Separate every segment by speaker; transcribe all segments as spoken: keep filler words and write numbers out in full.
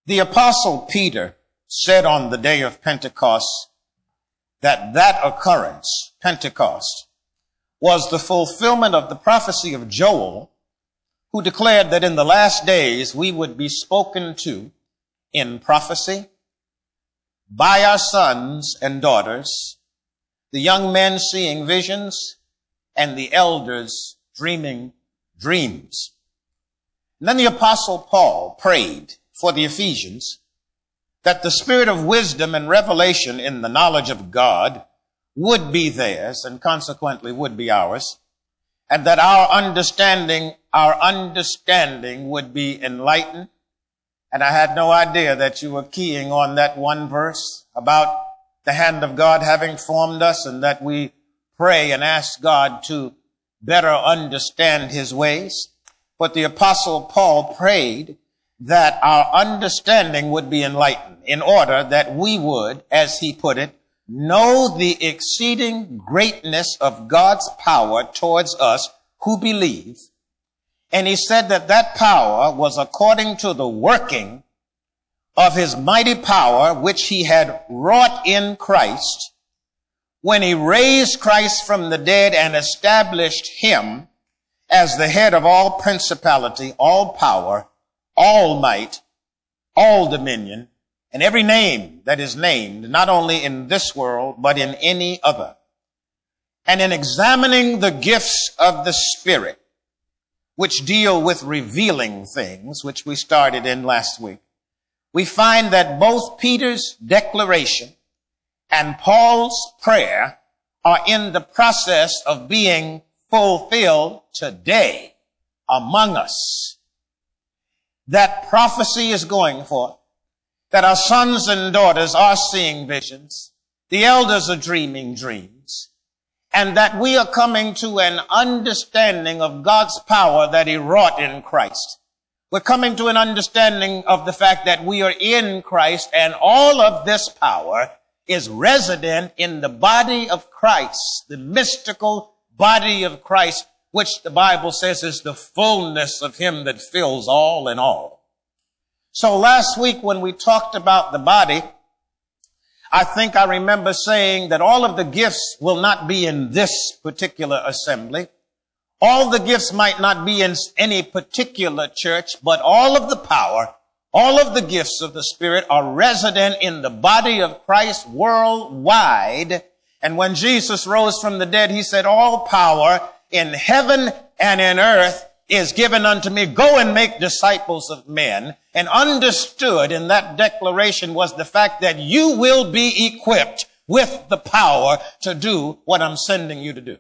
Speaker 1: The Apostle Peter said on the day of Pentecost that that occurrence, Pentecost, was the fulfillment of the prophecy of Joel, who declared that in the last days we would be spoken to in prophecy by our sons and daughters, the young men seeing visions and the elders dreaming dreams. And then the Apostle Paul prayed for the Ephesians that the spirit of wisdom and revelation in the knowledge of God would be theirs and consequently would be ours, and that our understanding, our understanding would be enlightened. And I had no idea that you were keying on that one verse about the hand of God having formed us, and that we pray and ask God to better understand his ways. But the Apostle Paul prayed that our understanding would be enlightened in order that we would, as he put it, know the exceeding greatness of God's power towards us who believe. And he said that that power was according to the working of his mighty power, which he had wrought in Christ when he raised Christ from the dead and established him as the head of all principality, all power, all might, all dominion, and every name that is named, not only in this world, but in any other. And in examining the gifts of the Spirit, which deal with revealing things, which we started in last week, we find that both Peter's declaration and Paul's prayer are in the process of being fulfilled today among us. That prophecy is going forth, that our sons and daughters are seeing visions, the elders are dreaming dreams, and that we are coming to an understanding of God's power that he wrought in Christ. We're coming to an understanding of the fact that we are in Christ, and all of this power is resident in the body of Christ, the mystical body of Christ, which the Bible says is the fullness of him that fills all in all. So last week when we talked about the body, I think I remember saying that all of the gifts will not be in this particular assembly. All the gifts might not be in any particular church, but all of the power, all of the gifts of the Spirit are resident in the body of Christ worldwide. And when Jesus rose from the dead, he said, all power in heaven and in earth is given unto me. Go and make disciples of men. And understood in that declaration was the fact that you will be equipped with the power to do what I'm sending you to do.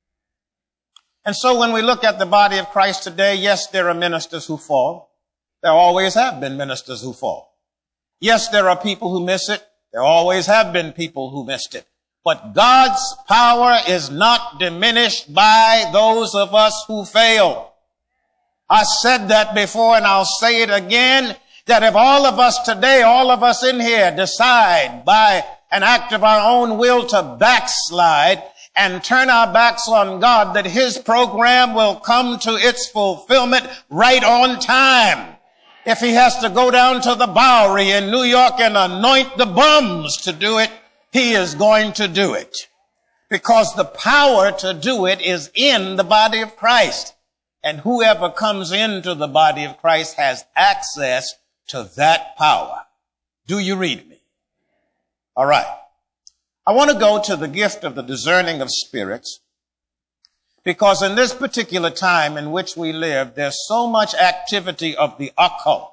Speaker 1: And so when we look at the body of Christ today, yes, there are ministers who fall. There always have been ministers who fall. Yes, there are people who miss it. There always have been people who missed it. But God's power is not diminished by those of us who fail. I said that before and I'll say it again, that if all of us today, all of us in here decide by an act of our own will to backslide and turn our backs on God, that his program will come to its fulfillment right on time. If he has to go down to the Bowery in New York and anoint the bums to do it, he is going to do it, because the power to do it is in the body of Christ. And whoever comes into the body of Christ has access to that power. Do you read me? All right. I want to go to the gift of the discerning of spirits, because in this particular time in which we live, there's so much activity of the occult.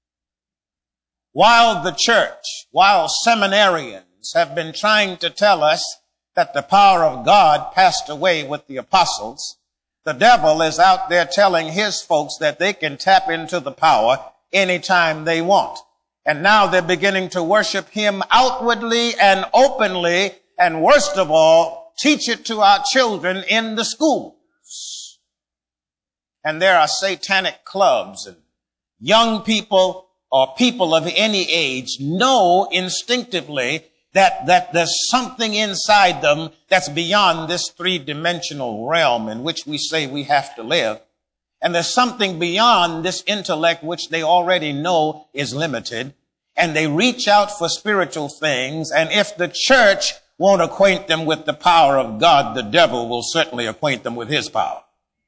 Speaker 1: While the church, while seminarians have been trying to tell us that the power of God passed away with the apostles, the devil is out there telling his folks that they can tap into the power anytime they want. And now they're beginning to worship him outwardly and openly, and worst of all, teach it to our children in the schools. And there are satanic clubs, and young people or people of any age know instinctively that, that there's something inside them that's beyond this three-dimensional realm in which we say we have to live. And there's something beyond this intellect which they already know is limited. And they reach out for spiritual things. And if the church won't acquaint them with the power of God, the devil will certainly acquaint them with his power.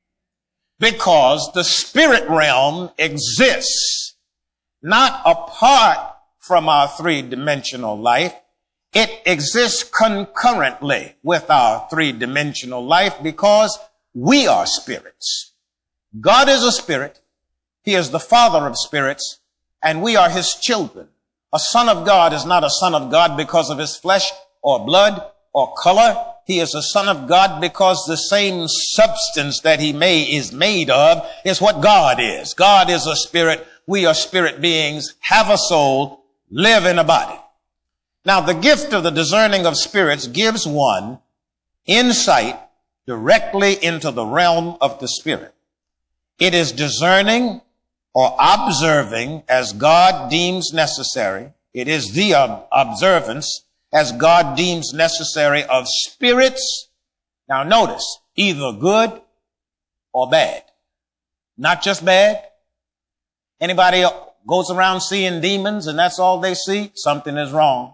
Speaker 1: Because the spirit realm exists not apart from our three-dimensional life. It exists concurrently with our three-dimensional life because we are spirits. God is a spirit. He is the father of spirits, and we are his children. A son of God is not a son of God because of his flesh or blood or color. He is a son of God because the same substance that he may is made of is what God is. God is a spirit. We are spirit beings, have a soul, live in a body. Now, the gift of the discerning of spirits gives one insight directly into the realm of the spirit. It is discerning or observing as God deems necessary. It is the ob- observance as God deems necessary of spirits. Now notice, either good or bad. Not just bad. Anybody goes around seeing demons and that's all they see? Something is wrong.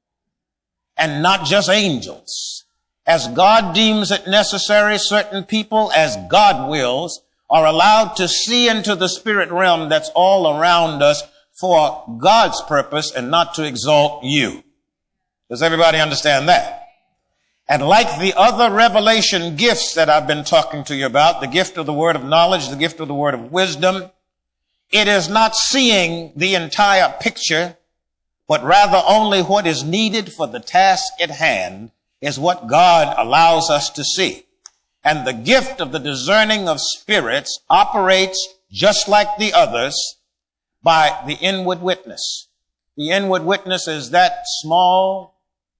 Speaker 1: And not just angels. As God deems it necessary, certain people, as God wills, are allowed to see into the spirit realm that's all around us for God's purpose and not to exalt you. Does everybody understand that? And like the other revelation gifts that I've been talking to you about, the gift of the word of knowledge, the gift of the word of wisdom, it is not seeing the entire picture, but rather only what is needed for the task at hand is what God allows us to see. And the gift of the discerning of spirits operates just like the others by the inward witness. The inward witness is that small,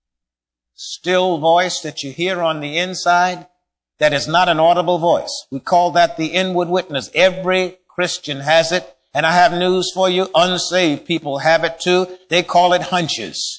Speaker 1: still voice that you hear on the inside that is not an audible voice. We call that the inward witness. Every Christian has it. And I have news for you. Unsaved people have it too. They call it hunches.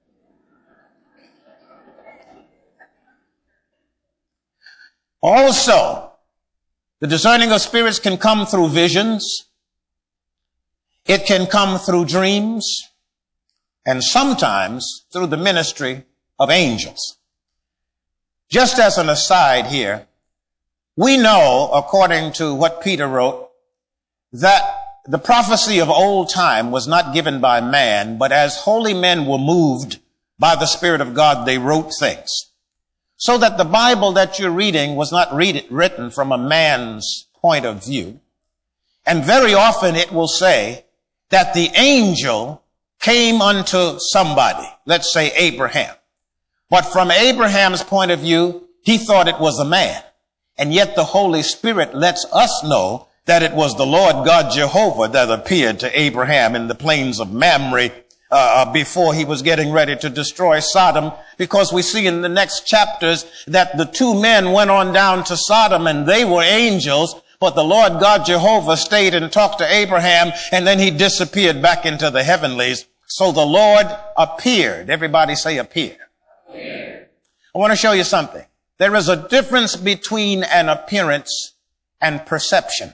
Speaker 1: Also, the discerning of spirits can come through visions. It can come through dreams. And sometimes through the ministry of angels. Just as an aside here, we know, according to what Peter wrote, that the prophecy of old time was not given by man, but as holy men were moved by the Spirit of God, they wrote things. So that the Bible that you're reading was not read it, written from a man's point of view. And very often it will say that the angel came unto somebody, let's say Abraham. But from Abraham's point of view, he thought it was a man. And yet the Holy Spirit lets us know that it was the Lord God Jehovah that appeared to Abraham in the plains of Mamre uh, before he was getting ready to destroy Sodom, because we see in the next chapters that the two men went on down to Sodom and they were angels, but the Lord God Jehovah stayed and talked to Abraham, and then he disappeared back into the heavenlies. So the Lord appeared. Everybody say appear. Appear. I want to show you something. There is a difference between an appearance and perception.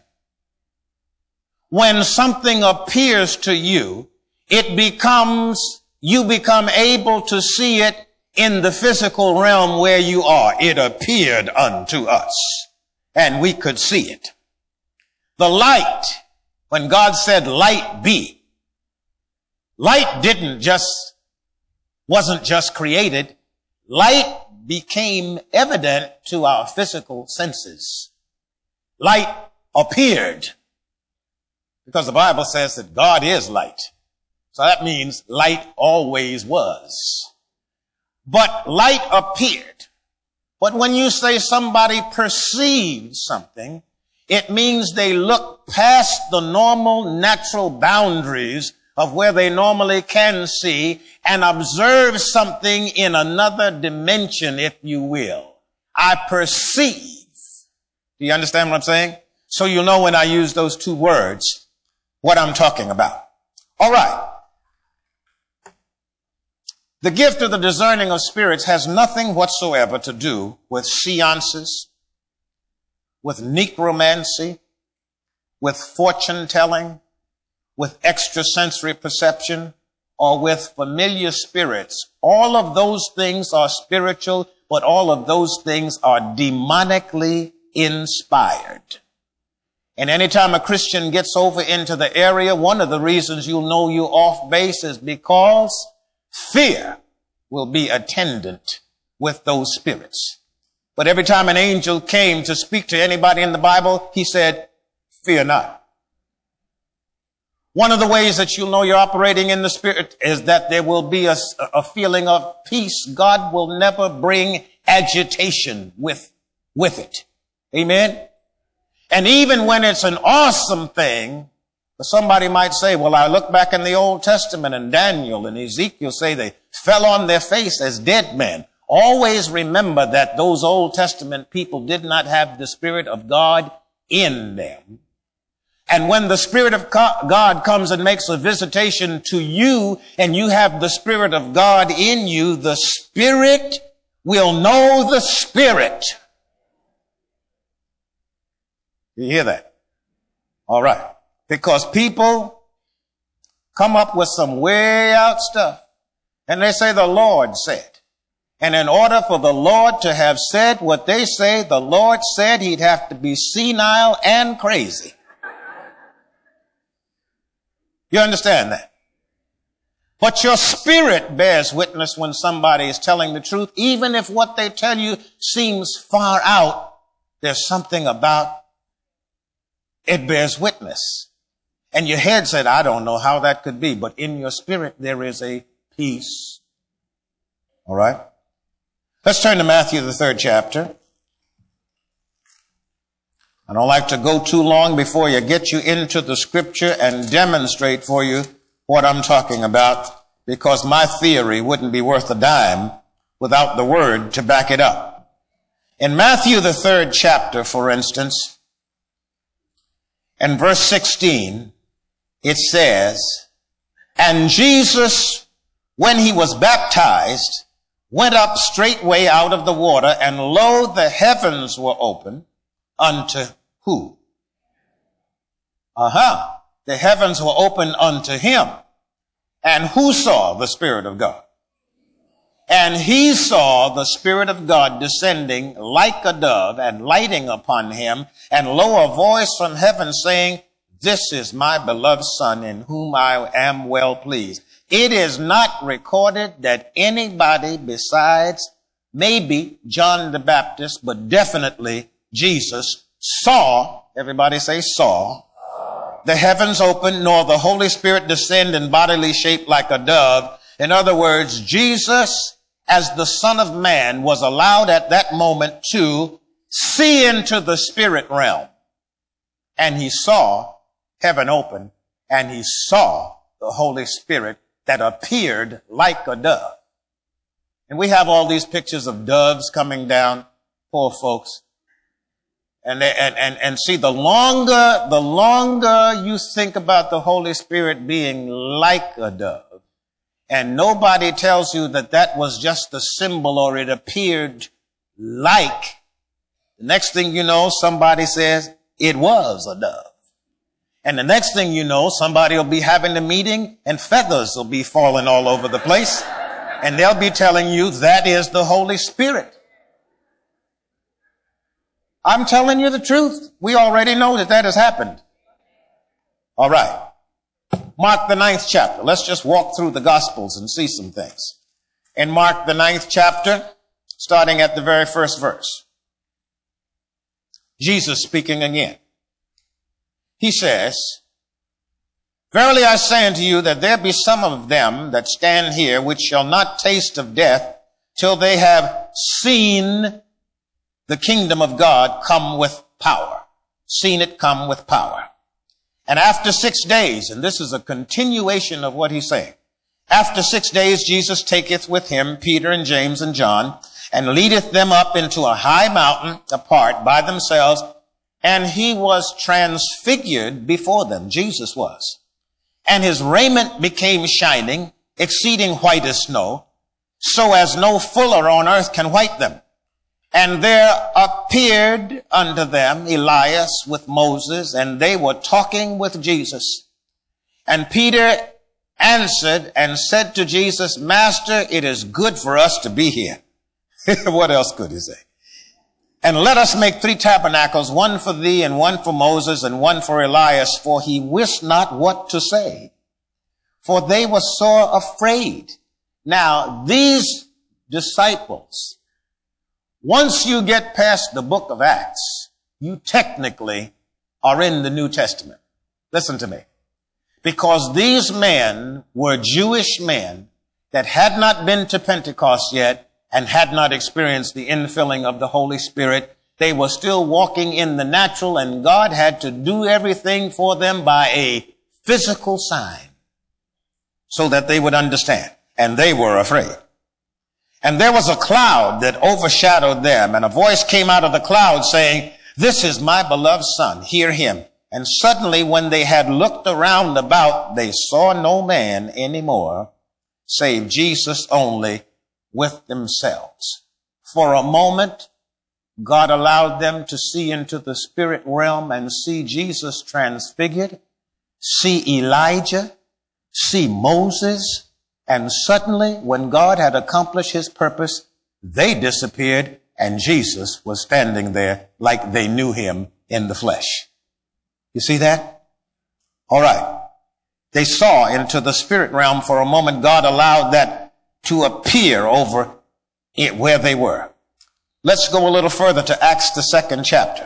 Speaker 1: When something appears to you, it becomes, you become able to see it in the physical realm where you are. It appeared unto us, and we could see it. The light, when God said light be, light didn't just, wasn't just created. Light became evident to our physical senses. Light appeared. Because the Bible says that God is light. So that means light always was. But light appeared. But when you say somebody perceived something, it means they look past the normal natural boundaries of where they normally can see and observe something in another dimension, if you will. I perceive. Do you understand what I'm saying? So you know when I use those two words, what I'm talking about. All right. The gift of the discerning of spirits has nothing whatsoever to do with seances, with necromancy, with fortune telling, with extrasensory perception, or with familiar spirits. All of those things are spiritual, but all of those things are demonically inspired. And anytime a Christian gets over into the area, one of the reasons you'll know you're off base is because fear will be attendant with those spirits. But every time an angel came to speak to anybody in the Bible, he said, fear not. One of the ways that you'll know you're operating in the Spirit is that there will be a, a feeling of peace. God will never bring agitation with, with it. Amen? And even when it's an awesome thing, somebody might say, well, I look back in the Old Testament and Daniel and Ezekiel say they fell on their face as dead men. Always remember that those Old Testament people did not have the Spirit of God in them. And when the Spirit of God comes and makes a visitation to you and you have the Spirit of God in you, the Spirit will know the Spirit. You hear that? All right. Because people come up with some way out stuff and they say the Lord said. And in order for the Lord to have said what they say, the Lord said he'd have to be senile and crazy. You understand that? But your spirit bears witness when somebody is telling the truth. Even if what they tell you seems far out, there's something about it bears witness. And your head said, I don't know how that could be. But in your spirit, there is a peace. All right? Let's turn to Matthew, the third chapter. I don't like to go too long before you get you into the scripture and demonstrate for you what I'm talking about, because my theory wouldn't be worth a dime without the word to back it up. In Matthew, the third chapter, for instance, in verse sixteen, it says, and Jesus, when he was baptized, went up straightway out of the water, and lo, the heavens were open unto who? Uh-huh. The heavens were open unto him. And who saw the Spirit of God? And he saw the Spirit of God descending like a dove and lighting upon him. And lo, a voice from heaven saying, this is my beloved Son in whom I am well pleased. It is not recorded that anybody besides maybe John the Baptist, but definitely Jesus, saw, everybody say saw, the heavens open, nor the Holy Spirit descend in bodily shape like a dove. In other words, Jesus, as the Son of Man, was allowed at that moment to see into the spirit realm. And he saw heaven open, and he saw the Holy Spirit that appeared like a dove. And we have all these pictures of doves coming down, poor folks. And, they, and, and, and see, the longer, the longer you think about the Holy Spirit being like a dove, and nobody tells you that that was just a symbol or it appeared like, the next thing you know, somebody says it was a dove. And the next thing you know, somebody will be having a meeting and feathers will be falling all over the place. And they'll be telling you that is the Holy Spirit. I'm telling you the truth. We already know that that has happened. All right. Mark the ninth chapter. Let's just walk through the Gospels and see some things. In Mark the ninth chapter, starting at the very first verse, Jesus speaking again. He says, verily I say unto you that there be some of them that stand here which shall not taste of death till they have seen the kingdom of God come with power. Seen it come with power. And after six days, and this is a continuation of what he's saying, after six days Jesus taketh with him Peter and James and John, and leadeth them up into a high mountain apart by themselves, and he was transfigured before them. Jesus was. And his raiment became shining, exceeding white as snow, so as no fuller on earth can white them. And there appeared unto them Elias with Moses, and they were talking with Jesus. And Peter answered and said to Jesus, Master, it is good for us to be here. What else could he say? And let us make three tabernacles, one for thee and one for Moses and one for Elias, for he wist not what to say, for they were sore afraid. Now, these disciples, once you get past the book of Acts, you technically are in the New Testament. Listen to me. Because these men were Jewish men that had not been to Pentecost yet and had not experienced the infilling of the Holy Spirit. They were still walking in the natural, and God had to do everything for them by a physical sign so that they would understand. And they were afraid. And there was a cloud that overshadowed them, and a voice came out of the cloud saying, This is my beloved Son, hear him. And suddenly when they had looked around about, they saw no man anymore, save Jesus only with themselves. For a moment, God allowed them to see into the spirit realm and see Jesus transfigured, see Elijah, see Moses, and suddenly when God had accomplished his purpose, they disappeared and Jesus was standing there like they knew him in the flesh. You see that? All right. They saw into the spirit realm for a moment. God allowed that to appear over it where they were. Let's go a little further to Acts, the second chapter.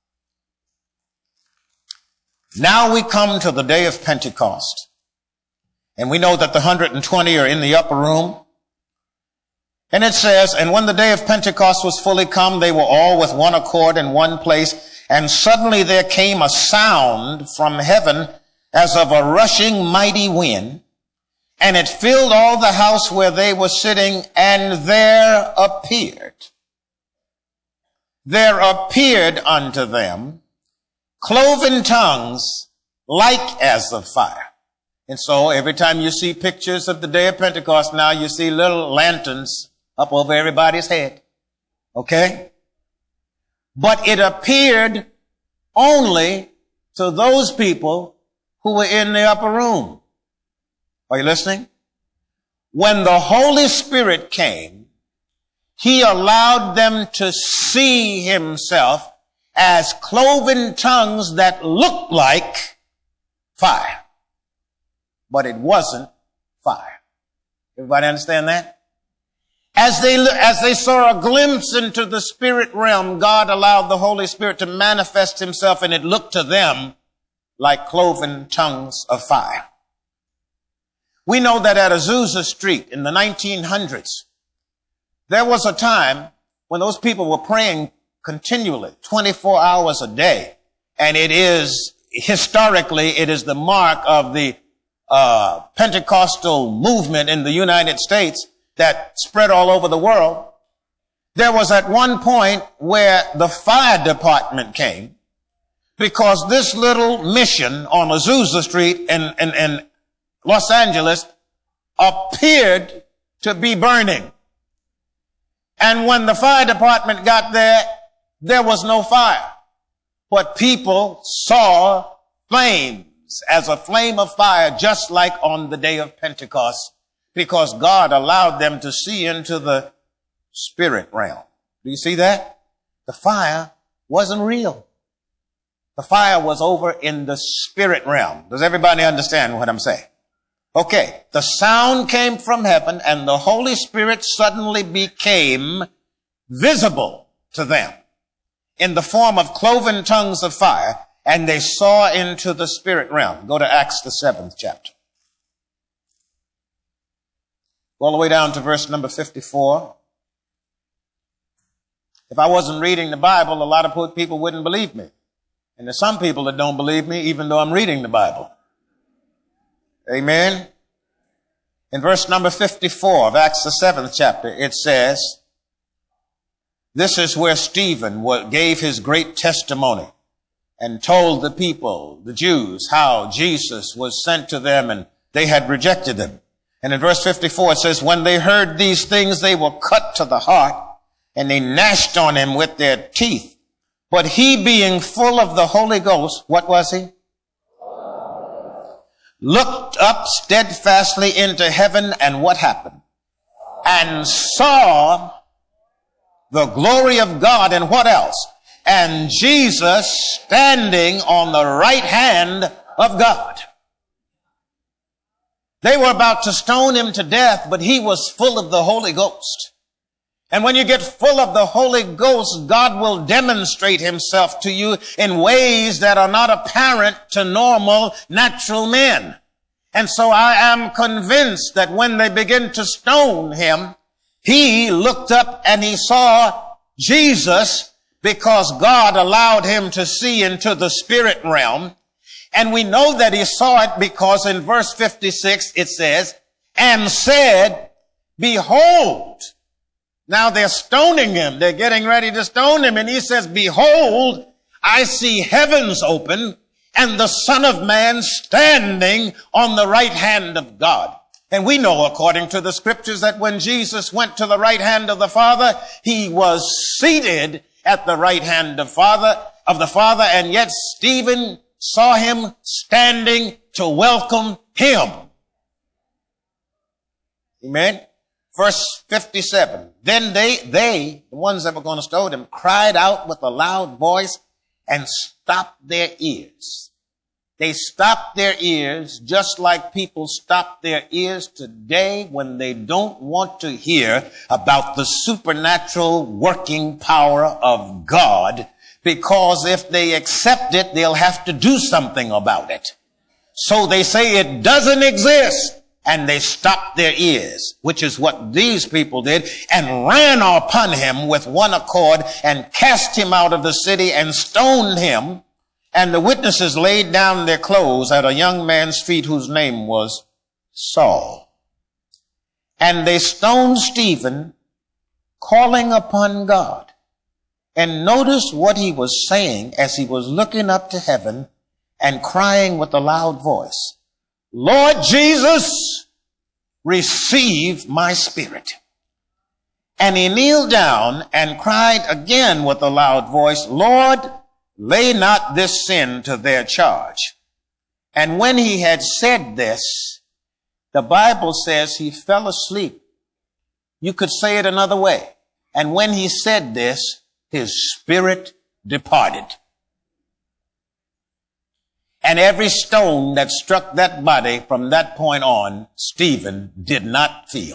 Speaker 1: Now we come to the day of Pentecost. And we know that the one hundred twenty are in the upper room. And it says, And when the day of Pentecost was fully come, they were all with one accord in one place. And suddenly there came a sound from heaven as of a rushing mighty wind, and it filled all the house where they were sitting, and there appeared, there appeared unto them cloven tongues like as of fire. And so every time you see pictures of the day of Pentecost now, you see little lanterns up over everybody's head. Okay? But it appeared only to those people who were in the upper room. Are you listening? When the Holy Spirit came, he allowed them to see himself as cloven tongues that looked like fire. But it wasn't fire. Everybody understand that? As they, as they saw a glimpse into the spirit realm, God allowed the Holy Spirit to manifest himself, and it looked to them like cloven tongues of fire. We know that at Azusa Street in the nineteen hundreds, there was a time when those people were praying continually, twenty-four hours a day. And it is, historically, it is the mark of the uh, Pentecostal movement in the United States that spread all over the world. There was at one point where the fire department came because this little mission on Azusa Street in, in, in Los Angeles appeared to be burning. And when the fire department got there, there was no fire. But people saw flames as a flame of fire, just like on the day of Pentecost, because God allowed them to see into the spirit realm. Do you see that? The fire wasn't real. The fire was over in the spirit realm. Does everybody understand what I'm saying? Okay. The sound came from heaven, and the Holy Spirit suddenly became visible to them in the form of cloven tongues of fire, and they saw into the spirit realm. Go to Acts, the seventh chapter. All the way down to verse number fifty-four. If I wasn't reading the Bible, a lot of people wouldn't believe me. And there's some people that don't believe me even though I'm reading the Bible. Amen. In verse number fifty-four of Acts, the seventh chapter, it says, this is where Stephen gave his great testimony and told the people, the Jews, how Jesus was sent to them and they had rejected him. And in verse fifty-four, it says, when they heard these things, they were cut to the heart and they gnashed on him with their teeth. But he, being full of the Holy Ghost, what was he? Looked up steadfastly into heaven, and what happened? And saw the glory of God, and what else? And Jesus standing on the right hand of God. They were about to stone him to death, but he was full of the Holy Ghost. And when you get full of the Holy Ghost, God will demonstrate himself to you in ways that are not apparent to normal, natural men. And so I am convinced that when they begin to stone him, he looked up and he saw Jesus, because God allowed him to see into the spirit realm. And we know that he saw it because in verse fifty-six it says, and said, behold. Now they're stoning him. They're getting ready to stone him. And he says, behold, I see heavens open and the Son of Man standing on the right hand of God. And we know, according to the scriptures, that when Jesus went to the right hand of the Father, he was seated at the right hand of Father, of the Father, and yet Stephen saw him standing to welcome him. Amen. Verse fifty-seven. Then they, they, the ones that were going to stone him, cried out with a loud voice and stopped their ears. They stopped their ears just like people stop their ears today when they don't want to hear about the supernatural working power of God, because if they accept it, they'll have to do something about it. So they say it doesn't exist, and they stopped their ears, which is what these people did, and ran upon him with one accord and cast him out of the city and stoned him. And the witnesses laid down their clothes at a young man's feet whose name was Saul. And they stoned Stephen, calling upon God. And notice what he was saying as he was looking up to heaven and crying with a loud voice, Lord Jesus, receive my spirit. And he kneeled down and cried again with a loud voice, Lord, lay not this sin to their charge. And when he had said this, the Bible says he fell asleep. You could say it another way. And when he said this, his spirit departed. And every stone that struck that body from that point on, Stephen did not feel.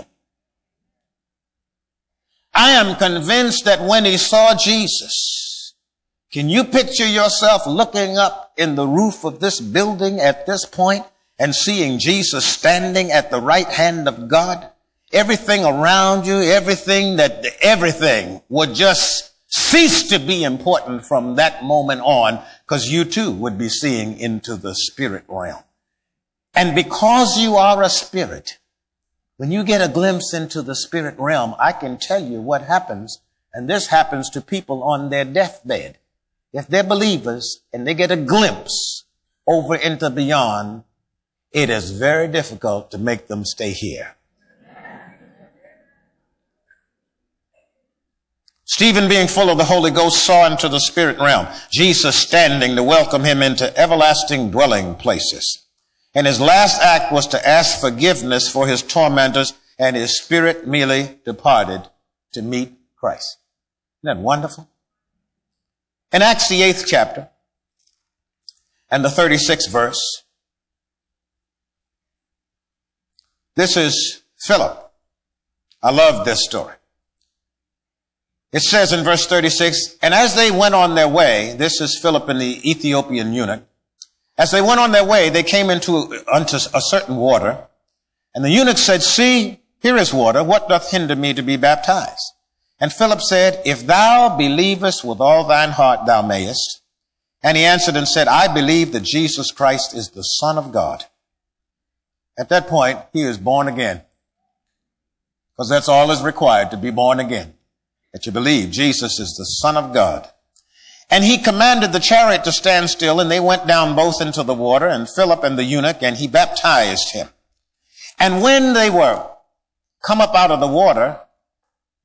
Speaker 1: I am convinced that when he saw Jesus, can you picture yourself looking up in the roof of this building at this point and seeing Jesus standing at the right hand of God? Everything around you, everything that, everything would just cease to be important from that moment on, because you too would be seeing into the spirit realm. And because you are a spirit, when you get a glimpse into the spirit realm, I can tell you what happens, and this happens to people on their deathbed. If they're believers and they get a glimpse over into beyond, it is very difficult to make them stay here. Stephen, being full of the Holy Ghost, saw into the spirit realm Jesus standing to welcome him into everlasting dwelling places. And his last act was to ask forgiveness for his tormentors, and his spirit merely departed to meet Christ. Isn't that wonderful? In Acts, the eighth chapter and the thirty-sixth verse, this is Philip. I love this story. It says in verse thirty-six, and as they went on their way, this is Philip and the Ethiopian eunuch, as they went on their way, they came into unto a certain water, and the eunuch said, see, here is water. What doth hinder me to be baptized? And Philip said, if thou believest with all thine heart, thou mayest. And he answered and said, I believe that Jesus Christ is the Son of God. At that point, he is born again, because that's all is required to be born again. That you believe Jesus is the Son of God. And he commanded the chariot to stand still, and they went down both into the water, and Philip and the eunuch, and he baptized him. And when they were come up out of the water,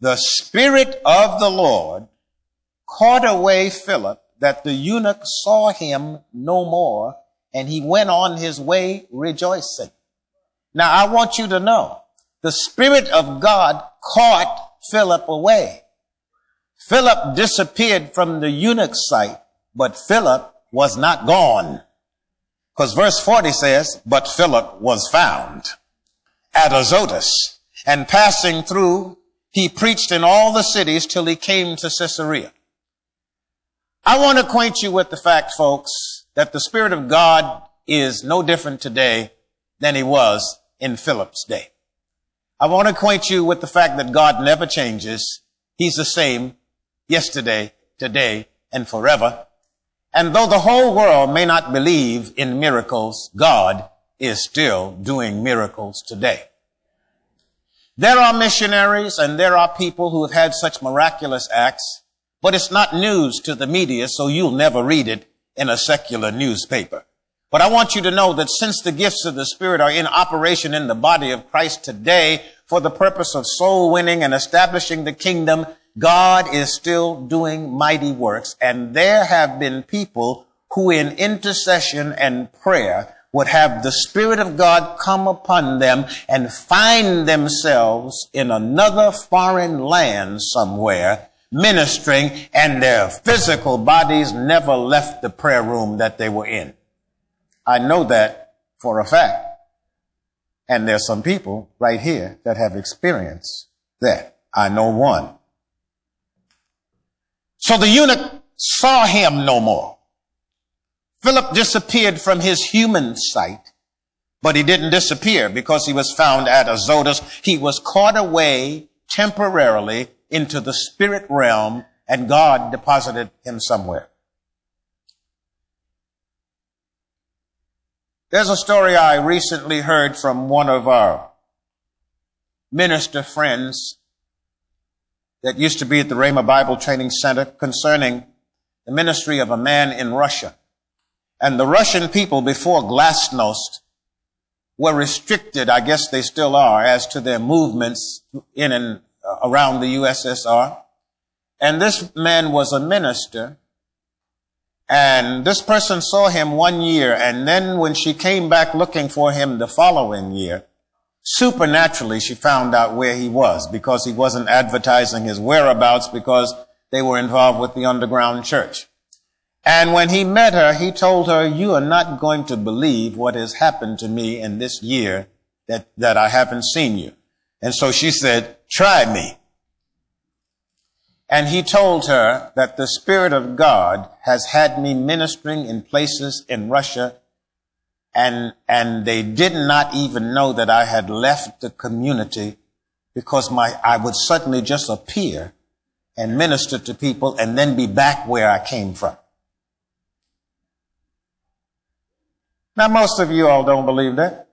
Speaker 1: the Spirit of the Lord caught away Philip, that the eunuch saw him no more, and he went on his way rejoicing. Now, I want you to know, the Spirit of God caught Philip away. Philip disappeared from the eunuch's sight, but Philip was not gone. Because verse forty says, but Philip was found at Azotus, and passing through, he preached in all the cities till he came to Caesarea. I want to acquaint you with the fact, folks, that the Spirit of God is no different today than he was in Philip's day. I want to acquaint you with the fact that God never changes. He's the same yesterday, today, and forever. And though the whole world may not believe in miracles, God is still doing miracles today. There are missionaries and there are people who have had such miraculous acts, but it's not news to the media, so you'll never read it in a secular newspaper. But I want you to know that since the gifts of the Spirit are in operation in the body of Christ today for the purpose of soul winning and establishing the kingdom, God is still doing mighty works. And there have been people who in intercession and prayer would have the Spirit of God come upon them and find themselves in another foreign land somewhere ministering, and their physical bodies never left the prayer room that they were in. I know that for a fact. And there's some people right here that have experienced that. I know one. So the eunuch saw him no more. Philip disappeared from his human sight, but he didn't disappear because he was found at Azotus. He was caught away temporarily into the spirit realm, and God deposited him somewhere. There's a story I recently heard from one of our minister friends that used to be at the Rhema Bible Training Center concerning the ministry of a man in Russia. And the Russian people before Glasnost were restricted, I guess they still are, as to their movements in and around the U S S R. And this man was a minister. And this person saw him one year, and then when she came back looking for him the following year, supernaturally she found out where he was, because he wasn't advertising his whereabouts because they were involved with the underground church. And when he met her, he told her, "You are not going to believe what has happened to me in this year that, that I haven't seen you." And so she said, "Try me." And he told her that the Spirit of God has had me ministering in places in Russia, and, and they did not even know that I had left the community, because my, I would suddenly just appear and minister to people and then be back where I came from. Now, most of you all don't believe that.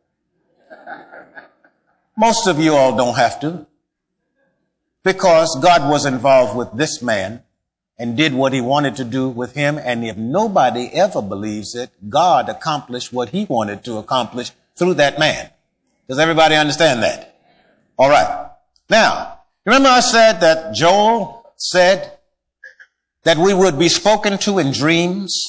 Speaker 1: Most of you all don't have to. Because God was involved with this man and did what he wanted to do with him. And if nobody ever believes it, God accomplished what he wanted to accomplish through that man. Does everybody understand that? All right. Now, remember I said that Joel said that we would be spoken to in dreams?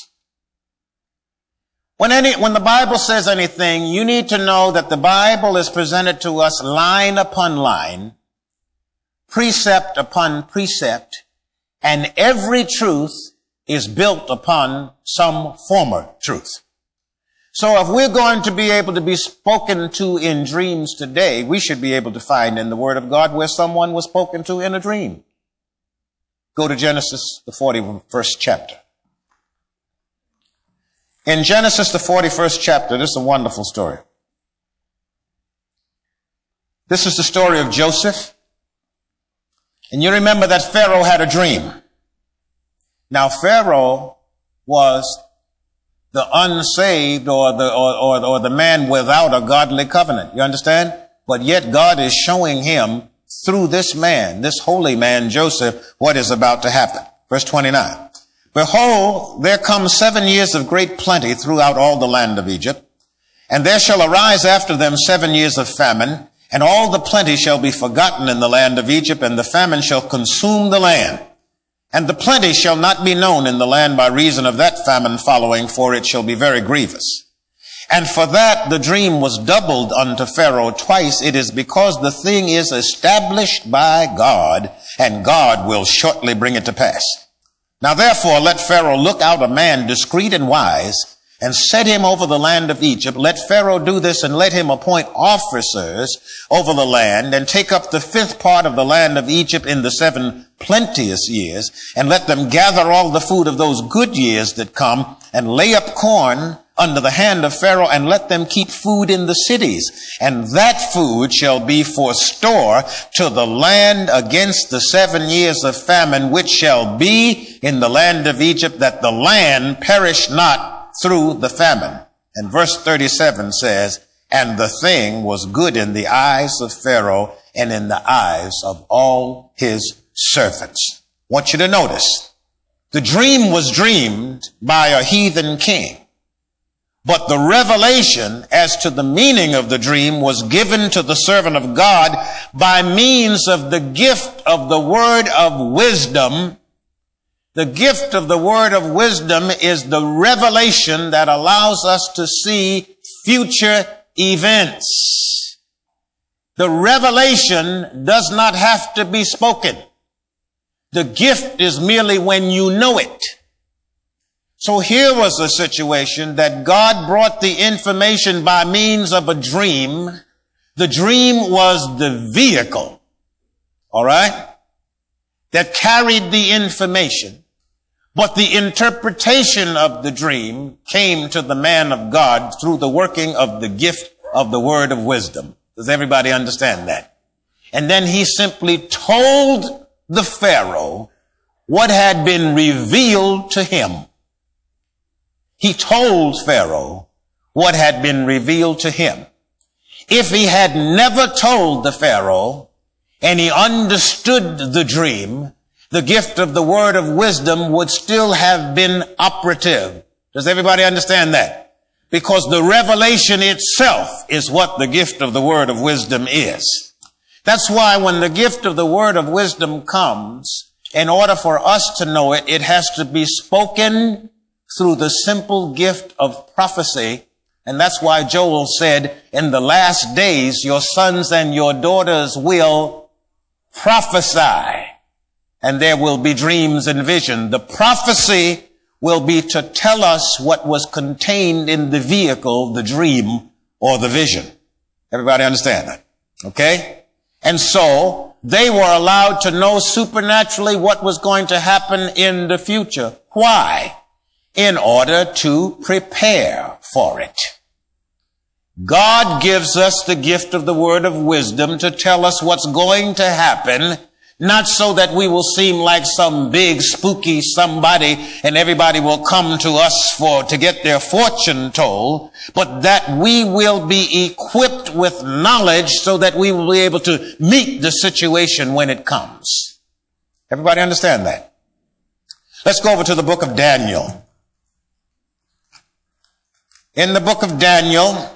Speaker 1: When any, when the Bible says anything, you need to know that the Bible is presented to us line upon line, precept upon precept, and every truth is built upon some former truth. So if we're going to be able to be spoken to in dreams today, we should be able to find in the Word of God where someone was spoken to in a dream. Go to Genesis, the forty-first chapter. In Genesis, the forty-first chapter, this is a wonderful story. This is the story of Joseph. And you remember that Pharaoh had a dream. Now, Pharaoh was the unsaved or the, or, or, or the man without a godly covenant. You understand? But yet God is showing him through this man, this holy man, Joseph, what is about to happen. Verse twenty-nine. Behold, there come seven years of great plenty throughout all the land of Egypt, and there shall arise after them seven years of famine, And all the plenty shall be forgotten in the land of Egypt, and the famine shall consume the land. And the plenty shall not be known in the land by reason of that famine following, for it shall be very grievous. And for that the dream was doubled unto Pharaoh twice. It is because the thing is established by God, and God will shortly bring it to pass. Now therefore let Pharaoh look out a man discreet and wise, and set him over the land of Egypt. Let Pharaoh do this, and let him appoint officers over the land, and take up the fifth part of the land of Egypt in the seven plenteous years, and let them gather all the food of those good years that come, and lay up corn under the hand of Pharaoh, and let them keep food in the cities. And that food shall be for store to the land against the seven years of famine, which shall be in the land of Egypt, that the land perish not through the famine. And verse thirty-seven says, and the thing was good in the eyes of Pharaoh and in the eyes of all his servants. I want you to notice, the dream was dreamed by a heathen king, but the revelation as to the meaning of the dream was given to the servant of God by means of the gift of the word of wisdom. The gift of the word of wisdom is the revelation that allows us to see future events. The revelation does not have to be spoken. The gift is merely when you know it. So here was a situation that God brought the information by means of a dream. The dream was the vehicle, all right, that carried the information. But the interpretation of the dream came to the man of God through the working of the gift of the word of wisdom. Does everybody understand that? And then he simply told the Pharaoh what had been revealed to him. He told Pharaoh what had been revealed to him. If he had never told the Pharaoh and he understood the dream, the gift of the word of wisdom would still have been operative. Does everybody understand that? Because the revelation itself is what the gift of the word of wisdom is. That's why when the gift of the word of wisdom comes, in order for us to know it, it has to be spoken through the simple gift of prophecy. And that's why Joel said, in the last days, your sons and your daughters will prophesy, and there will be dreams and vision. The prophecy will be to tell us what was contained in the vehicle, the dream or the vision. Everybody understand that? Okay? And so they were allowed to know supernaturally what was going to happen in the future. Why? In order to prepare for it. God gives us the gift of the word of wisdom to tell us what's going to happen, not so that we will seem like some big spooky somebody and everybody will come to us for to get their fortune told, but that we will be equipped with knowledge so that we will be able to meet the situation when it comes. Everybody understand that? Let's go over to the book of Daniel. In the book of Daniel,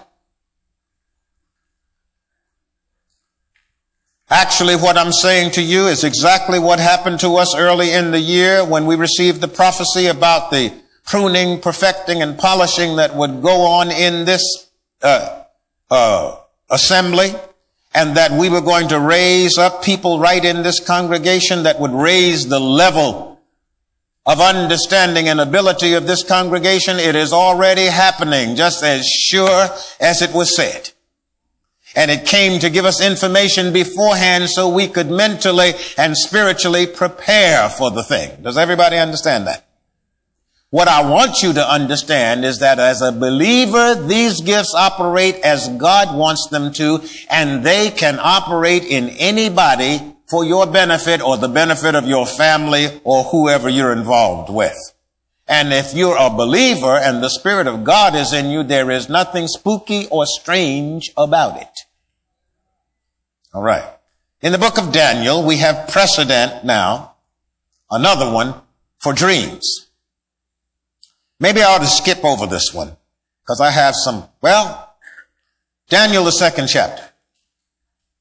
Speaker 1: actually, what I'm saying to you is exactly what happened to us early in the year when we received the prophecy about the pruning, perfecting, and polishing that would go on in this uh, uh, assembly, and that we were going to raise up people right in this congregation that would raise the level of understanding and ability of this congregation. It is already happening, just as sure as it was said. And it came to give us information beforehand so we could mentally and spiritually prepare for the thing. Does everybody understand that? What I want you to understand is that as a believer, these gifts operate as God wants them to, and they can operate in anybody for your benefit or the benefit of your family or whoever you're involved with. And if you're a believer and the Spirit of God is in you, there is nothing spooky or strange about it. All right. In the book of Daniel, we have precedent now, another one for dreams. Maybe I ought to skip over this one because I have some, well, Daniel, the second chapter.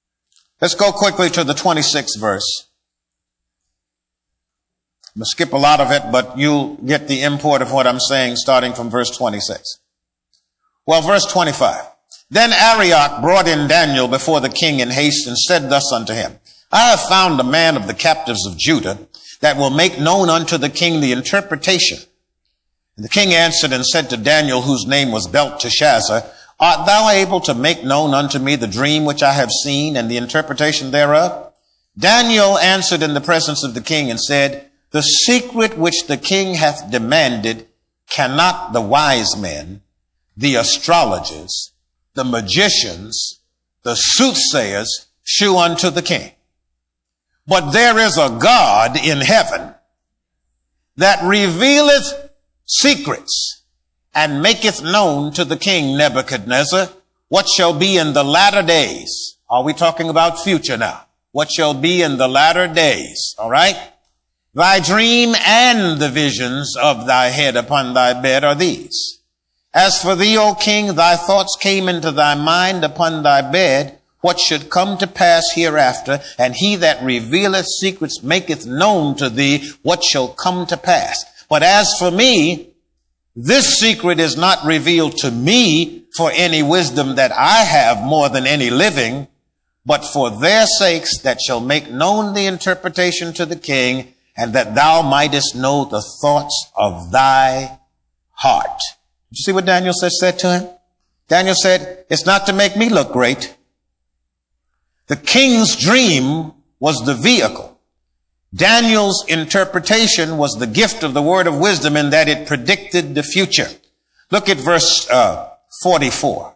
Speaker 1: Let's go quickly to the twenty-sixth verse. I'm going to skip a lot of it, but you'll get the import of what I'm saying starting from verse twenty-six. Well, verse twenty-five. Then Arioch brought in Daniel before the king in haste and said thus unto him, I have found a man of the captives of Judah that will make known unto the king the interpretation. And the king answered and said to Daniel, whose name was Belteshazzar, Art thou able to make known unto me the dream which I have seen and the interpretation thereof? Daniel answered in the presence of the king and said, The secret which the king hath demanded cannot the wise men, the astrologers, the magicians, the soothsayers shew unto the king. But there is a God in heaven that revealeth secrets and maketh known to the king Nebuchadnezzar what shall be in the latter days. Are we talking about future now? What shall be in the latter days? All right. Thy dream and the visions of thy head upon thy bed are these. As for thee, O king, thy thoughts came into thy mind upon thy bed, what should come to pass hereafter, and he that revealeth secrets maketh known to thee what shall come to pass. But as for me, this secret is not revealed to me for any wisdom that I have more than any living, but for their sakes that shall make known the interpretation to the king, and that thou mightest know the thoughts of thy heart. You see what Daniel said, said to him? Daniel said, it's not to make me look great. The king's dream was the vehicle. Daniel's interpretation was the gift of the word of wisdom in that it predicted the future. Look at verse uh, forty-four.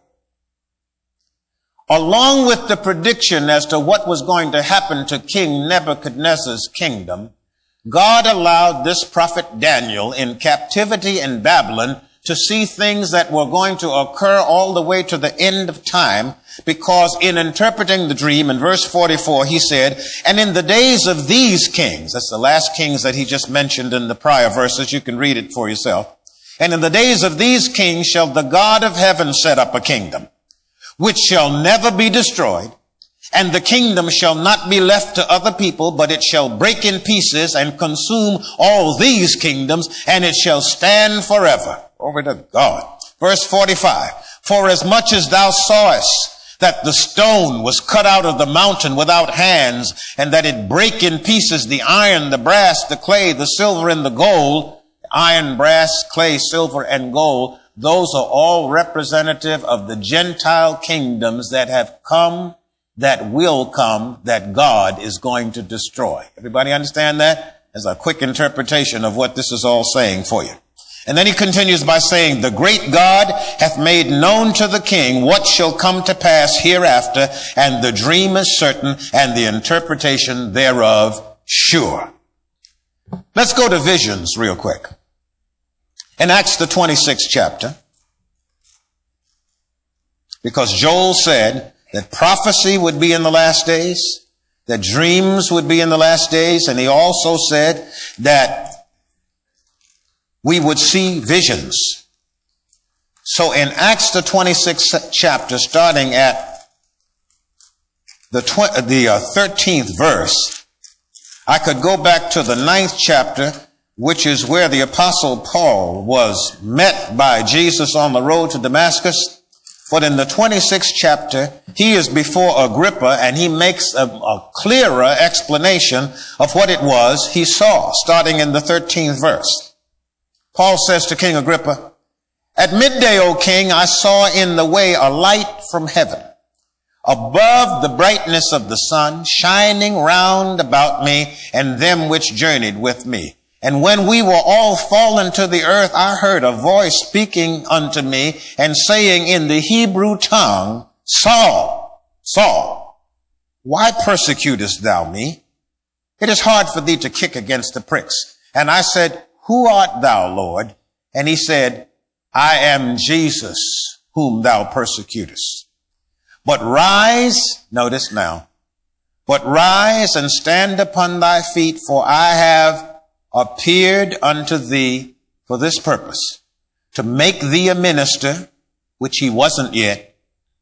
Speaker 1: Along with the prediction as to what was going to happen to King Nebuchadnezzar's kingdom, God allowed this prophet Daniel in captivity in Babylon to see things that were going to occur all the way to the end of time, because in interpreting the dream in verse forty-four, he said, and in the days of these kings, that's the last kings that he just mentioned in the prior verses, you can read it for yourself, and in the days of these kings shall the God of heaven set up a kingdom, which shall never be destroyed, and the kingdom shall not be left to other people, but it shall break in pieces and consume all these kingdoms, and it shall stand forever. Over to God. Verse forty-five. For as much as thou sawest that the stone was cut out of the mountain without hands, and that it brake in pieces the iron, the brass, the clay, the silver, and the gold, iron, brass, clay, silver, and gold, those are all representative of the Gentile kingdoms that have come, that will come, that God is going to destroy. Everybody understand that? As a quick interpretation of what this is all saying for you. And then he continues by saying, the great God hath made known to the king what shall come to pass hereafter, and the dream is certain, and the interpretation thereof sure. Let's go to visions real quick. In Acts the twenty-sixth chapter, because Joel said that prophecy would be in the last days, that dreams would be in the last days, and he also said that we would see visions. So in Acts the twenty-sixth chapter, starting at the tw- the uh, thirteenth verse, I could go back to the ninth chapter, which is where the apostle Paul was met by Jesus on the road to Damascus. But in the twenty-sixth chapter, he is before Agrippa, and he makes a, a clearer explanation of what it was he saw, starting in the thirteenth verse. Paul says to King Agrippa, at midday, O king, I saw in the way a light from heaven, above the brightness of the sun, shining round about me and them which journeyed with me. And when we were all fallen to the earth, I heard a voice speaking unto me and saying in the Hebrew tongue, Saul, Saul, why persecutest thou me? It is hard for thee to kick against the pricks. And I said, who art thou, Lord? And he said, I am Jesus, whom thou persecutest. But rise, notice now, but rise and stand upon thy feet, for I have appeared unto thee for this purpose, to make thee a minister, which he wasn't yet,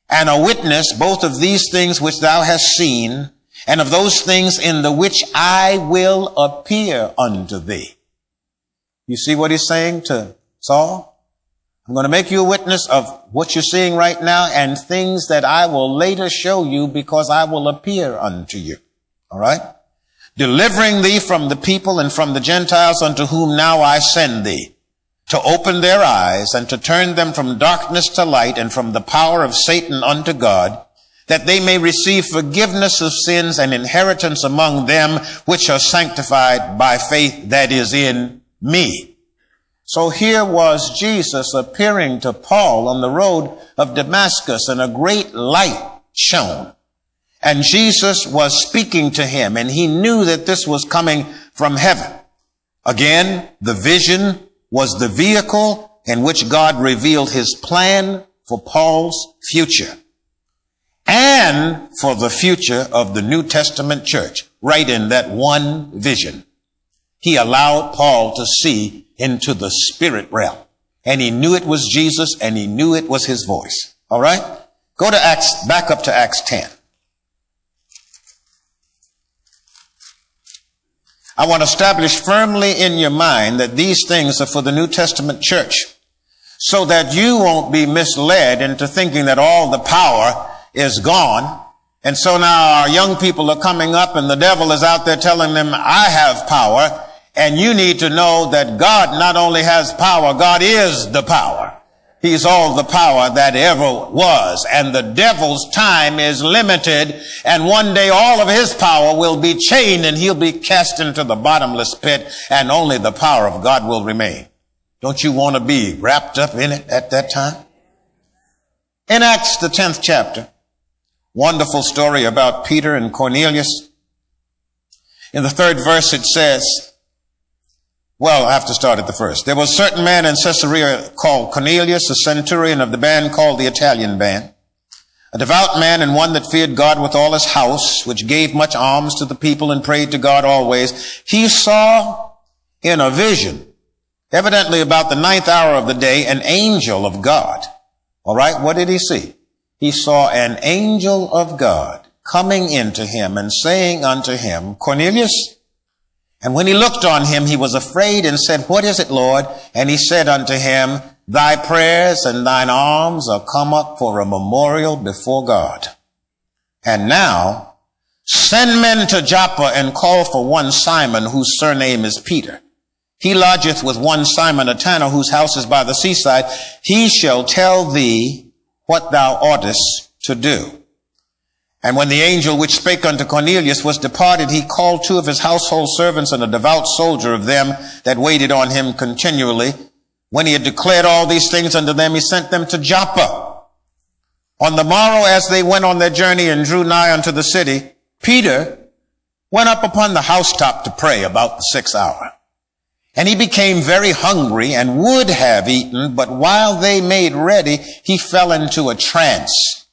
Speaker 1: and a witness both of these things which thou hast seen, and of those things in the which I will appear unto thee. You see what he's saying to Saul? I'm going to make you a witness of what you're seeing right now and things that I will later show you because I will appear unto you. All right? Delivering thee from the people and from the Gentiles unto whom now I send thee, to open their eyes and to turn them from darkness to light and from the power of Satan unto God, that they may receive forgiveness of sins and inheritance among them which are sanctified by faith that is in me. So here was Jesus appearing to Paul on the road of Damascus, and a great light shone. And Jesus was speaking to him, and he knew that this was coming from heaven. Again, the vision was the vehicle in which God revealed his plan for Paul's future and for the future of the New Testament church. Right in that one vision, he allowed Paul to see into the spirit realm. And he knew it was Jesus, and he knew it was his voice. All right? Go to Acts, back up to Acts ten. I want to establish firmly in your mind that these things are for the New Testament church, so that you won't be misled into thinking that all the power is gone. And so now our young people are coming up and the devil is out there telling them, I have power. And you need to know that God not only has power, God is the power. He's all the power that ever was. And the devil's time is limited. And one day all of his power will be chained and he'll be cast into the bottomless pit, and only the power of God will remain. Don't you want to be wrapped up in it at that time? In Acts, the tenth chapter, wonderful story about Peter and Cornelius. In the third verse it says, well, I have to start at the first. There was a certain man in Caesarea called Cornelius, a centurion of the band called the Italian band, a devout man and one that feared God with all his house, which gave much alms to the people and prayed to God always. He saw in a vision, evidently about the ninth hour of the day, an angel of God. All right, what did he see? He saw an angel of God coming into him and saying unto him, Cornelius. And when he looked on him, he was afraid and said, what is it, Lord? And he said unto him, thy prayers and thine alms are come up for a memorial before God. And now send men to Joppa and call for one Simon, whose surname is Peter. He lodgeth with one Simon a tanner, whose house is by the seaside. He shall tell thee what thou oughtest to do. And when the angel which spake unto Cornelius was departed, he called two of his household servants and a devout soldier of them that waited on him continually. When he had declared all these things unto them, he sent them to Joppa. On the morrow, as they went on their journey and drew nigh unto the city, Peter went up upon the housetop to pray about the sixth hour. And he became very hungry and would have eaten, but while they made ready, he fell into a trance,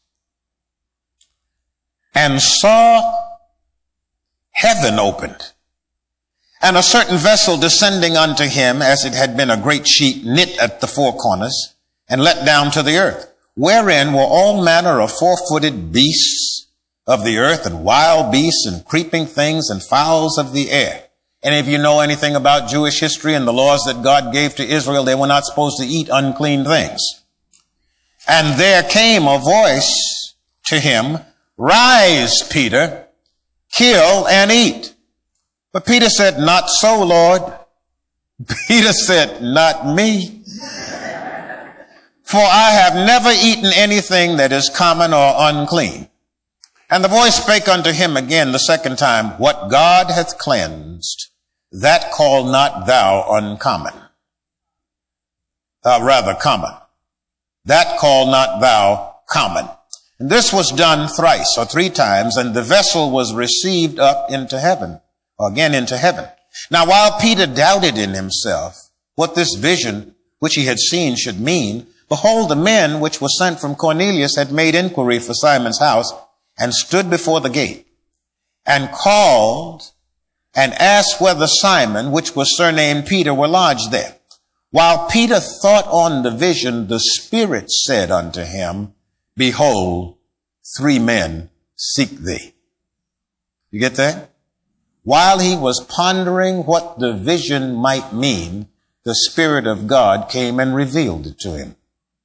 Speaker 1: and saw heaven opened, and a certain vessel descending unto him, as it had been a great sheet knit at the four corners, and let down to the earth, wherein were all manner of four-footed beasts of the earth, and wild beasts, and creeping things, and fowls of the air. And if you know anything about Jewish history and the laws that God gave to Israel, they were not supposed to eat unclean things. And there came a voice to him, rise, Peter, kill and eat. But Peter said, not so, Lord. Peter said, not me. For I have never eaten anything that is common or unclean. And the voice spake unto him again the second time, what God hath cleansed, that call not thou uncommon. Uh, rather common. That call not thou common. And this was done thrice or three times, and the vessel was received up into heaven, or again into heaven. Now, while Peter doubted in himself what this vision which he had seen should mean, behold, the men which were sent from Cornelius had made inquiry for Simon's house, and stood before the gate, and called and asked whether Simon, which was surnamed Peter, were lodged there. While Peter thought on the vision, the Spirit said unto him, behold, three men seek thee. You get that? While he was pondering what the vision might mean, the Spirit of God came and revealed it to him.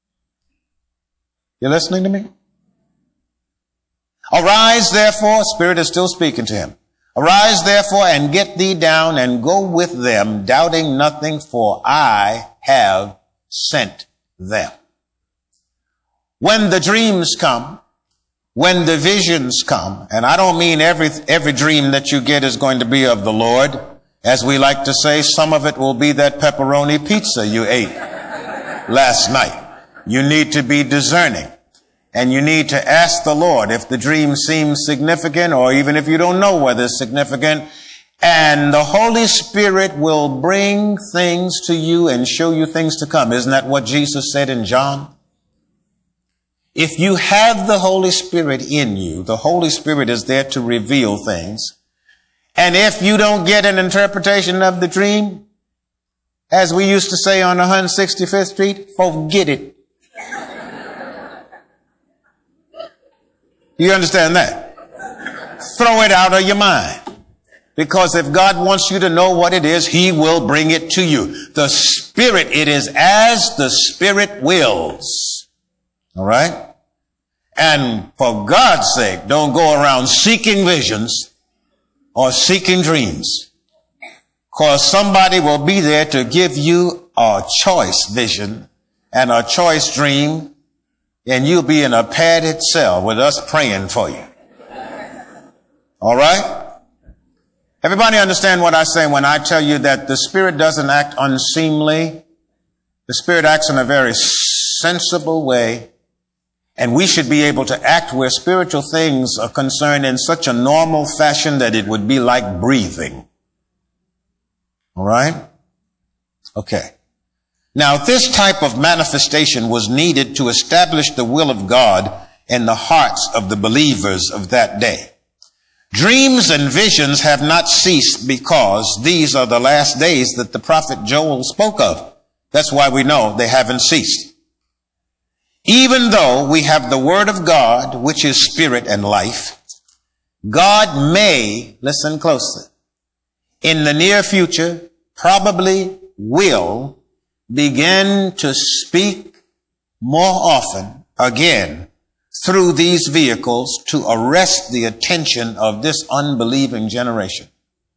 Speaker 1: You listening to me? Arise, therefore, Spirit is still speaking to him. Arise, therefore, and get thee down and go with them, doubting nothing, for I have sent them. When the dreams come, when the visions come, and I don't mean every, every dream that you get is going to be of the Lord. As we like to say, some of it will be that pepperoni pizza you ate last night. You need to be discerning. And you need to ask the Lord if the dream seems significant, or even if you don't know whether it's significant. And the Holy Spirit will bring things to you and show you things to come. Isn't that what Jesus said in John? If you have the Holy Spirit in you, the Holy Spirit is there to reveal things. And if you don't get an interpretation of the dream, as we used to say on one hundred sixty-fifth Street, forget it. You understand that? Throw it out of your mind. Because if God wants you to know what it is, he will bring it to you. The Spirit, it is as the Spirit wills. All right? And for God's sake, don't go around seeking visions or seeking dreams. Because somebody will be there to give you a choice vision and a choice dream, and you'll be in a padded cell with us praying for you. All right? Everybody understand what I say when I tell you that the Spirit doesn't act unseemly. The Spirit acts in a very sensible way. And we should be able to act where spiritual things are concerned in such a normal fashion that it would be like breathing. All right? Okay. Now, this type of manifestation was needed to establish the will of God in the hearts of the believers of that day. Dreams and visions have not ceased because these are the last days that the prophet Joel spoke of. That's why we know they haven't ceased. Even though we have the Word of God, which is spirit and life, God may, listen closely, in the near future, probably will begin to speak more often again through these vehicles to arrest the attention of this unbelieving generation.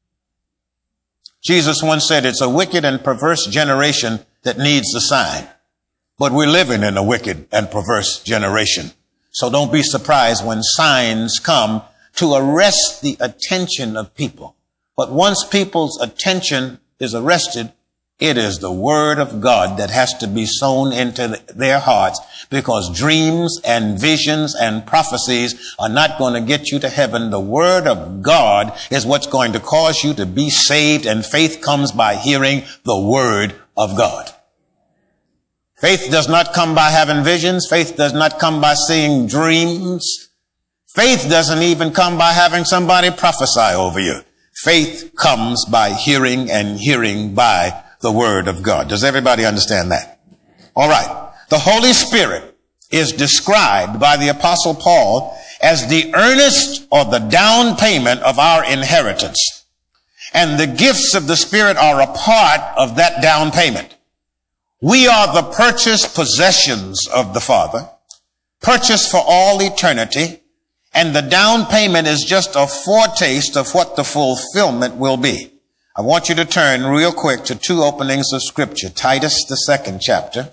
Speaker 1: Jesus once said it's a wicked and perverse generation that needs a sign. But we're living in a wicked and perverse generation. So don't be surprised when signs come to arrest the attention of people. But once people's attention is arrested, it is the Word of God that has to be sown into their hearts, because dreams and visions and prophecies are not going to get you to heaven. The Word of God is what's going to cause you to be saved, and faith comes by hearing the Word of God. Faith does not come by having visions. Faith does not come by seeing dreams. Faith doesn't even come by having somebody prophesy over you. Faith comes by hearing, and hearing by the Word of God. Does everybody understand that? All right. The Holy Spirit is described by the Apostle Paul as the earnest or the down payment of our inheritance. And the gifts of the Spirit are a part of that down payment. We are the purchased possessions of the Father, purchased for all eternity, and the down payment is just a foretaste of what the fulfillment will be. I want you to turn real quick to two openings of Scripture. Titus, the second chapter.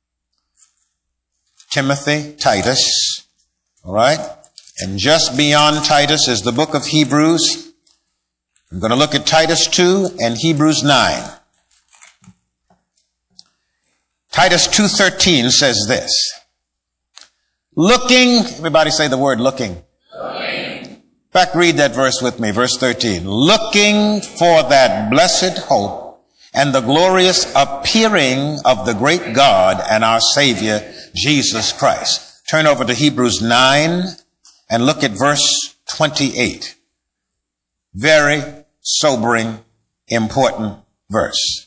Speaker 1: Timothy, Titus. All right? And just beyond Titus is the book of Hebrews. I'm going to look at Titus two and Hebrews nine. Titus two thirteen says this. Looking, everybody say the word looking. Looking. In fact, read that verse with me, verse thirteen. Looking for that blessed hope and the glorious appearing of the great God and our Savior, Jesus Christ. Turn over to Hebrews nine and look at verse twenty-eight. Very sobering, important verse.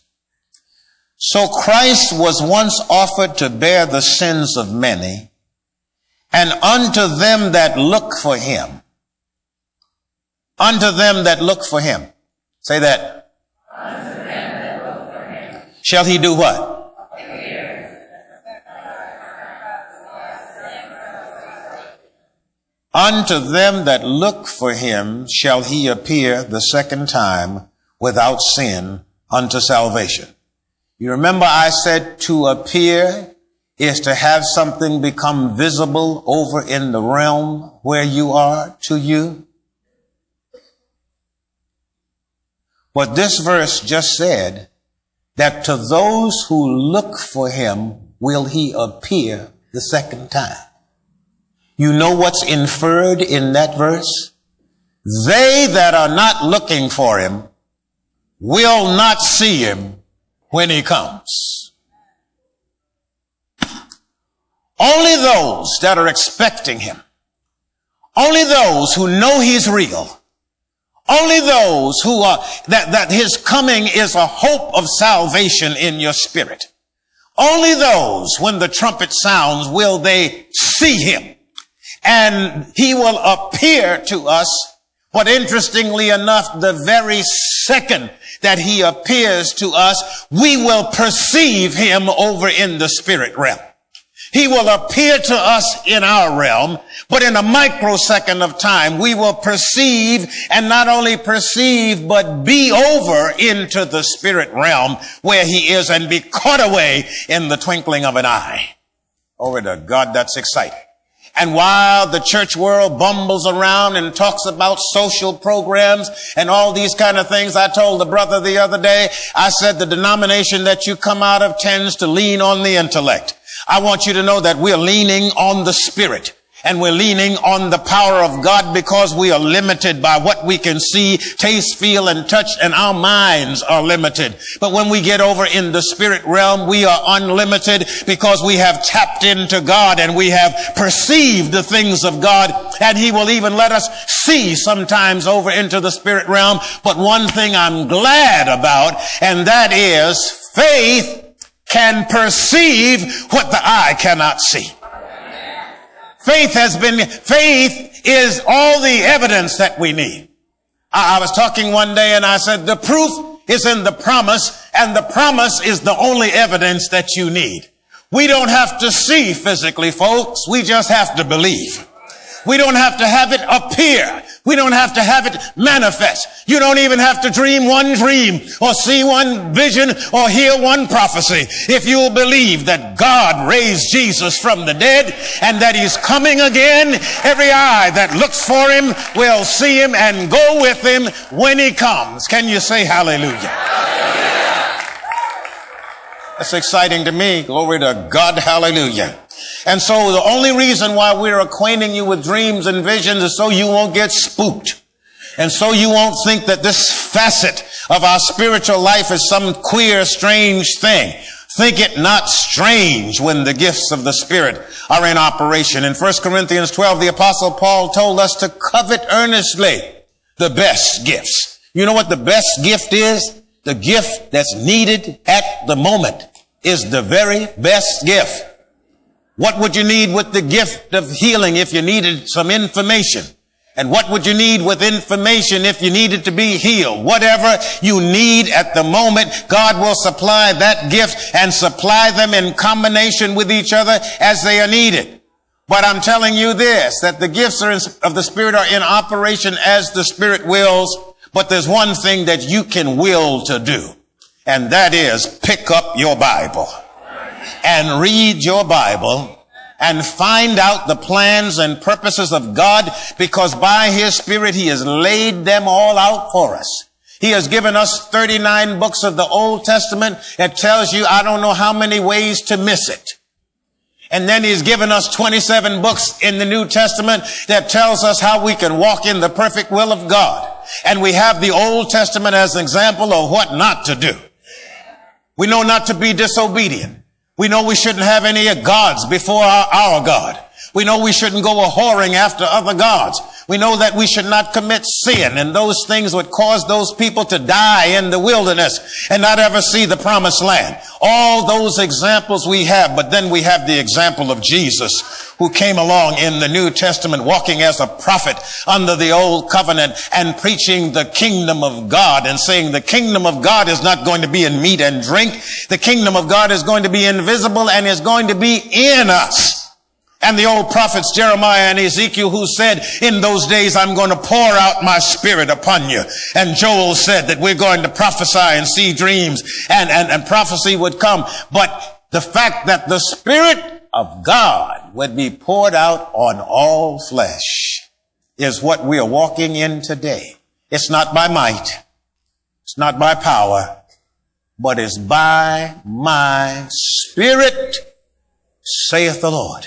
Speaker 1: So Christ was once offered to bear the sins of many, And unto them that look for him, unto them that look for him, say that, unto them that look for him, shall he do what? Unto them that look for him shall he appear the second time without sin unto salvation. You remember I said to appear is to have something become visible over in the realm where you are to you. But this verse just said that to those who look for him will he appear the second time. You know what's inferred in that verse? They that are not looking for him will not see him when he comes. Only those that are expecting him, only those who know he's real, only those who are, that, that his coming is a hope of salvation in your spirit. Only those, when the trumpet sounds, will they see him. And he will appear to us. But interestingly enough, the very second that he appears to us, we will perceive him over in the spirit realm. He will appear to us in our realm, but in a microsecond of time, we will perceive, and not only perceive, but be over into the spirit realm where he is and be caught away in the twinkling of an eye. Over to God, that's exciting. And while the church world bumbles around and talks about social programs and all these kind of things, I told the brother the other day, I said the denomination that you come out of tends to lean on the intellect. I want you to know that we're leaning on the Spirit, and we're leaning on the power of God because we are limited by what we can see, taste, feel, and touch, and our minds are limited. But when we get over in the spirit realm, we are unlimited because we have tapped into God and we have perceived the things of God, and he will even let us see sometimes over into the spirit realm. But one thing I'm glad about, and that is faith can perceive what the eye cannot see. Faith has been, faith is all the evidence that we need. I, I was talking one day and I said, the proof is in the promise, and the promise is the only evidence that you need. We don't have to see physically, folks. We just have to believe. We don't have to have it appear. We don't have to have it manifest. You don't even have to dream one dream or see one vision or hear one prophecy. If you'll believe that God raised Jesus from the dead and that he's coming again, every eye that looks for him will see him and go with him when he comes. Can you say hallelujah? Hallelujah. That's exciting to me. Glory to God. Hallelujah. And so the only reason why we're acquainting you with dreams and visions is so you won't get spooked. And so you won't think that this facet of our spiritual life is some queer, strange thing. Think it not strange when the gifts of the Spirit are in operation. In First Corinthians twelve, the Apostle Paul told us to covet earnestly the best gifts. You know what the best gift is? The gift that's needed at the moment is the very best gift. What would you need with the gift of healing if you needed some information? And what would you need with information if you needed to be healed? Whatever you need at the moment, God will supply that gift and supply them in combination with each other as they are needed. But I'm telling you this, that the gifts are in, of the Spirit are in operation as the Spirit wills. But there's one thing that you can will to do, and that is pick up your Bible and read your Bible and find out the plans and purposes of God, because by his Spirit he has laid them all out for us. He has given us thirty-nine books of the Old Testament that tells you I don't know how many ways to miss it. And then he's given us twenty-seven books in the New Testament that tells us how we can walk in the perfect will of God. And we have the Old Testament as an example of what not to do. We know not to be disobedient. We know we shouldn't have any gods before our, our God. We know we shouldn't go a-whoring after other gods. We know that we should not commit sin, and those things would cause those people to die in the wilderness and not ever see the promised land. All those examples we have, but then we have the example of Jesus, who came along in the New Testament walking as a prophet under the old covenant and preaching the kingdom of God and saying the kingdom of God is not going to be in meat and drink. The kingdom of God is going to be invisible and is going to be in us. And the old prophets Jeremiah and Ezekiel, who said, in those days I'm going to pour out my spirit upon you. And Joel said that we're going to prophesy and see dreams, and, and, and prophecy would come. But the fact that the Spirit of God would be poured out on all flesh is what we are walking in today. It's not by might. It's not by power, but it's by my Spirit, saith the Lord.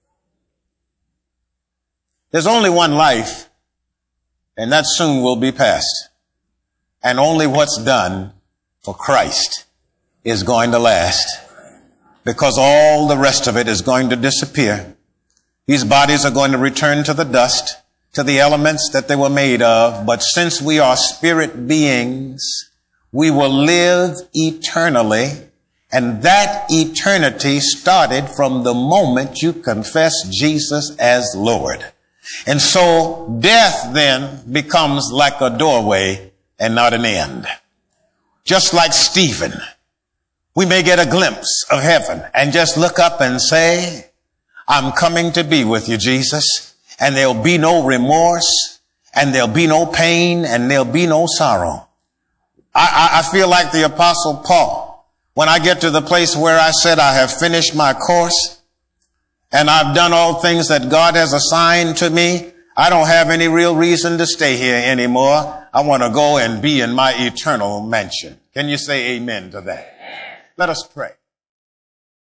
Speaker 1: There's only one life, and that soon will be past. And only what's done for Christ is going to last, because all the rest of it is going to disappear. These bodies are going to return to the dust, to the elements that they were made of. But since we are spirit beings, we will live eternally. And that eternity started from the moment you confess Jesus as Lord. And so death then becomes like a doorway and not an end. Just like Stephen, we may get a glimpse of heaven and just look up and say, I'm coming to be with you, Jesus. And there'll be no remorse, and there'll be no pain, and there'll be no sorrow. I, I, I feel like the Apostle Paul. When I get to the place where I said I have finished my course, and I've done all things that God has assigned to me, I don't have any real reason to stay here anymore. I want to go and be in my eternal mansion. Can you say amen to that? Let us pray.